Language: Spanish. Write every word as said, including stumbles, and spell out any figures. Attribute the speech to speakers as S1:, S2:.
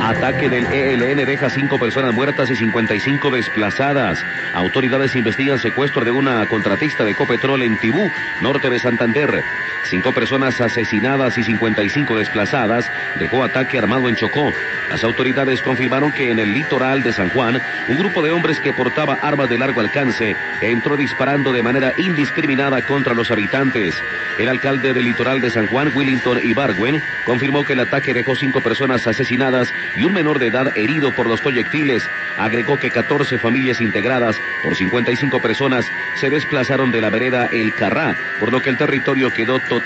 S1: Ataque del E L N deja cinco personas muertas y cincuenta y cinco desplazadas. Autoridades investigan secuestro de una contratista de Ecopetrol en Tibú, norte de Santander. Cinco personas asesinadas y cincuenta y cinco desplazadas dejó ataque armado en Chocó. Las autoridades confirmaron que en el litoral de San Juan, un grupo de hombres que portaba armas de largo alcance entró disparando de manera indiscriminada contra los habitantes. El alcalde del litoral de San Juan, Willington Ibargüen, confirmó que el ataque dejó cinco personas asesinadas y un menor de edad herido por los proyectiles. Agregó que catorce familias integradas por cincuenta y cinco personas se desplazaron de la vereda El Carrá, por lo que el territorio quedó totalmente